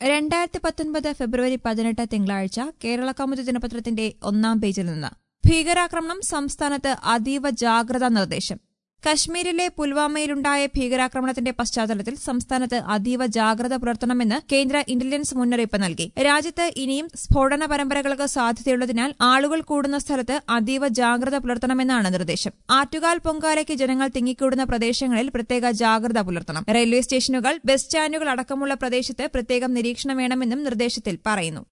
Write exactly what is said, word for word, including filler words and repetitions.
രണ്ടായിരത്തി പത്തൊൻപത് ഫെബ്രുവരി പതിനെട്ട് തിങ്കളാഴ്ച കേരള കൗമുദി ദിനപത്രത്തിന്റെ ഒന്നാം പേജിൽ നിന്ന് ഭീകരാക്രമണം സംസ്ഥാനത്ത് അതീവ ജാഗ്രതാ നിർദ്ദേശം. കശ്മീരിലെ പുൽവാമയിലുണ്ടായ ഭീകരാക്രമണത്തിന്റെ പശ്ചാത്തലത്തിൽ സംസ്ഥാനത്ത് അതീവ ജാഗ്രത പുലർത്തണമെന്ന് കേന്ദ്ര ഇന്റലിജൻസ് മുന്നറിയിപ്പ് നൽകി. രാജ്യത്ത് ഇനിയും സ്ഫോടന പരമ്പരകൾക്ക് സാധ്യതയുള്ളതിനാൽ ആളുകൾ കൂടുന്ന സ്ഥലത്ത് അതീവ ജാഗ്രത പുലർത്തണമെന്നാണ് നിർദ്ദേശം. ആറ്റുകാൽ പൊങ്കാലയ്ക്ക് ജനങ്ങൾ തിങ്ങിക്കൂടുന്ന പ്രദേശങ്ങളിൽ പ്രത്യേക ജാഗ്രത പുലർത്തണം. റെയിൽവേ സ്റ്റേഷനുകൾ, ബസ് സ്റ്റാൻഡുകൾ അടക്കമുള്ള പ്രദേശത്ത് പ്രത്യേകം നിരീക്ഷണം വേണമെന്നും നിർദ്ദേശത്തിൽ പറയുന്നു.